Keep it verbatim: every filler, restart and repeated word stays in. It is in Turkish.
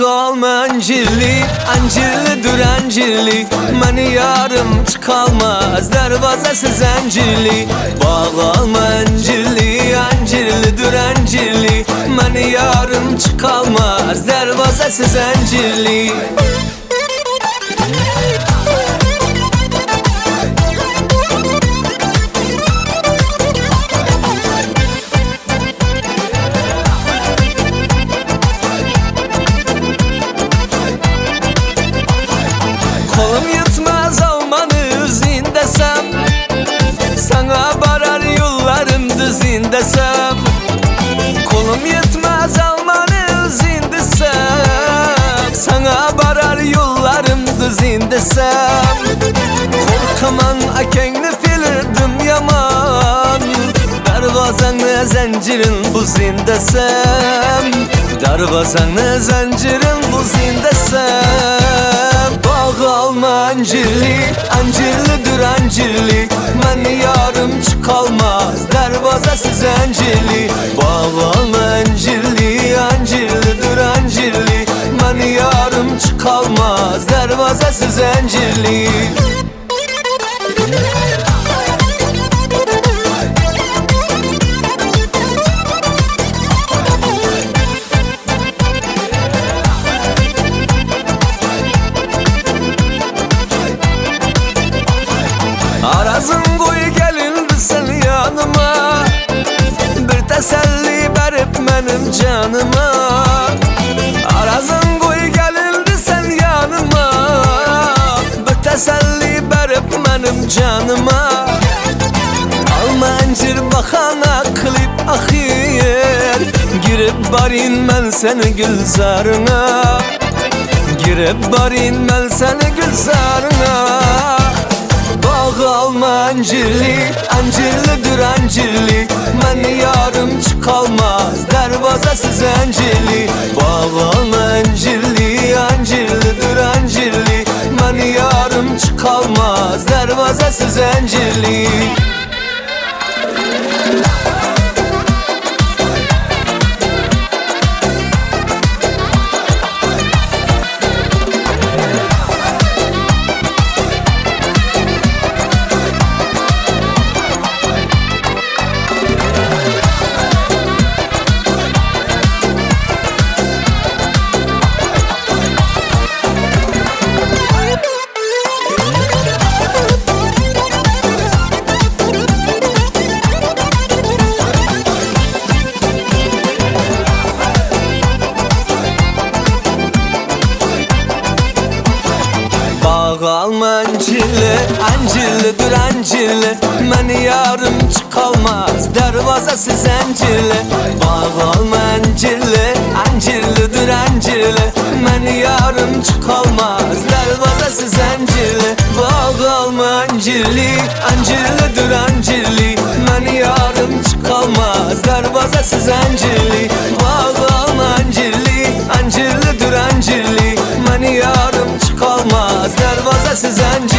Bağal ancirli, ancirlidir ancirli. Məni yarım çıkalmaz, darvazası zincirli. Bağal ancirli, ancirlidir ancirli. Məni yarım çıkalmaz, darvazası zincirli. Kolum yetmez almanı üzün desem, sana varar yollarım düzün desem. Kolum yetmez almanı üzün desem, sana varar yollarım düzün desem. Korkaman akenni filirdim yaman, darvazanı zincirin buzun desem. Darvazanı zincirin buzun desem. Bağal ancirli, ancirlidir ancirli. Məni yarım çıkalmaz, darvazası zincirli. Bağal ancirli, ancirlidir ancirli. Məni yarım çıkalmaz, darvazası zincirli. Arazın koy gelindi sen yanıma, bir teselli verip benim canıma. Arazın koy gelindi sen yanıma, bir teselli verip benim canıma. Alma ancir bakana klip ahir, girip barin ben seni gülzarına. Girip barin ben seni gülzarına. Bağal ancirli, ancirlidir ancirli. Məni yarım çıkalmaz, darvazası zincirli. Bağal ancirli, ancirlidir ancirli. Məni yarım çıkalmaz, darvazası zincirli. Bağal ancirli, ancirlidir ancirli. Məni yarım çıkalmaz, darvazası zincirli. Bağal ancirli, ancirlidir ancirli. Məni yarım çıkalmaz, darvazası zincirli. Bağal ancirli, ancirlidir ancirli. Məni yarım çıkalmaz, darvazası zincirli. Bağal ancirli, ancirlidir ancirli. Məni yarım çıkalmaz, darvazası zincirli.